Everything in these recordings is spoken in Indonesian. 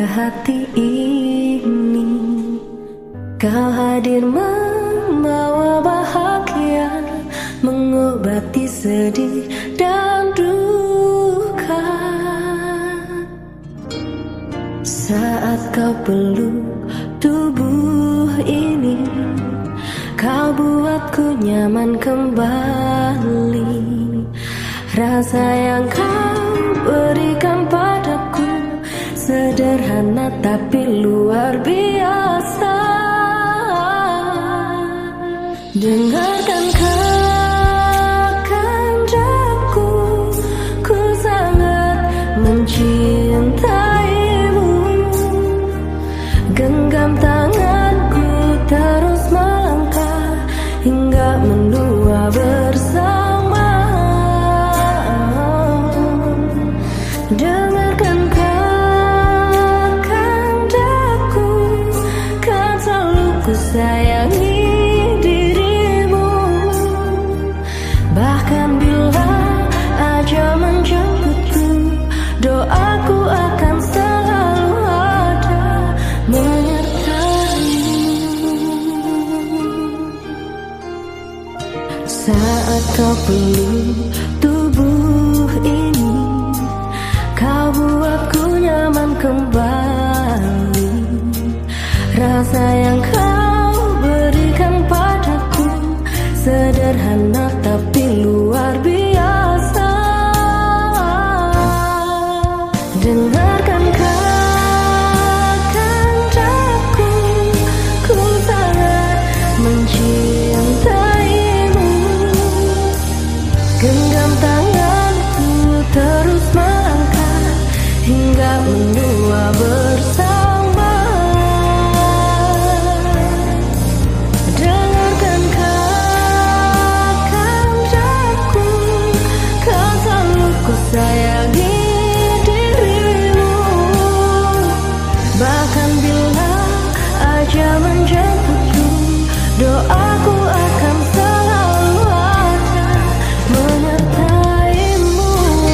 hati ini. Kau hadir membawa bahagia, mengobati sedih dan duka. Saat kau peluk tubuh ini, kau buatku nyaman kembali. Rasa yang kau berikan padaku sederhana tapi luar biasa. Dengarkan kandaku, ku sangat mencintaimu. Genggam tanganku terus melangkah hingga menua bersama. Dengarkan kandaku, kan selalu ku sayangi dirimu. Bahkan bila ajal menjemputku, doaku akan selalu ada menyertaimu. Saat kau peluk tubuh ini, kau buatku nyaman kembali. Rasa yang kau berikan padaku sederhana tapi luar biasa. Dengarkan kandaku, ku sangat mencintaimu. Genggam tanganku terus melangkah hingga menua bersama. Dengarkan kandaku, kau selalu ku sayangi dirimu. Bahkan bila ajal menjemputku, doaku akan selalu ada menyertaimu.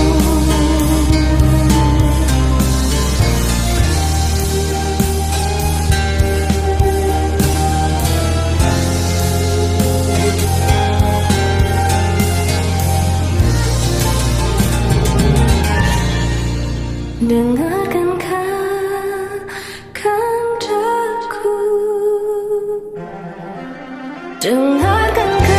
Dengarkan kandaku, dengarkan